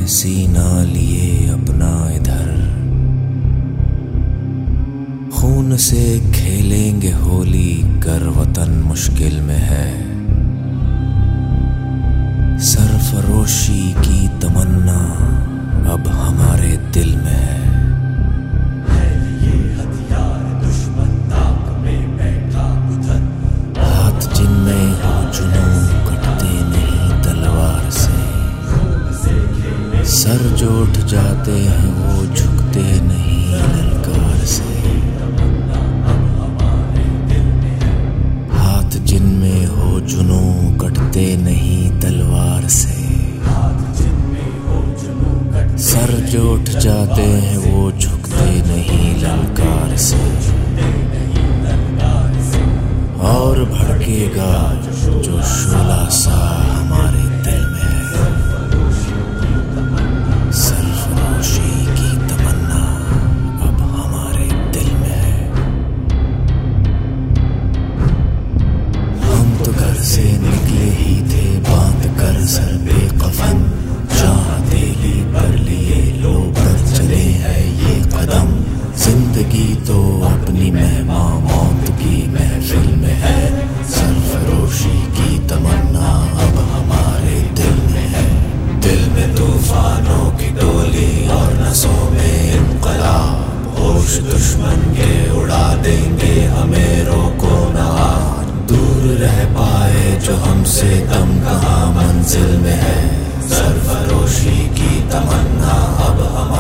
सीना लिए अपना इधर, खून से खेलेंगे होली कर वतन मुश्किल में है। सरफरोशी की तमन्ना अब हमारे दिल में है। हथियार दुश्मन ताक में बैठा उधर, हाथ जिनमें हो जुनून कटते नहीं तलवार से। सर जो उठ जाते हैं वो झुकते नहीं ललकार से। हाथ जिनमें हो जुनून कटते नहीं तलवार से। सर जो उठ जाते हैं वो झुकते नहीं ललकार से। और भड़केगा जो शोला सा हमारे दिल में है। सरफरोशी की तमन्ना अब हमारे दिल में है। हम तो घर से निकले ही थे बांध कर सर पे कफन, जहाँ दिली पर लिए लो बढ़ चले हैं ये कदम। जिंदगी तो अपनी मेहमान मौत की महफिल में है। सरफरोशी की तमन्ना अब हमारे दिल में है। दिल में तूफानों की टोली और नसों में इनकलाब। होश दुश्मन के उड़ा देंगे हमें, रोको ना आज। दूर रह पाए जो हमसे दम कहाँ मंजिल में है। सरफरोशी की तमन्ना अब हमारे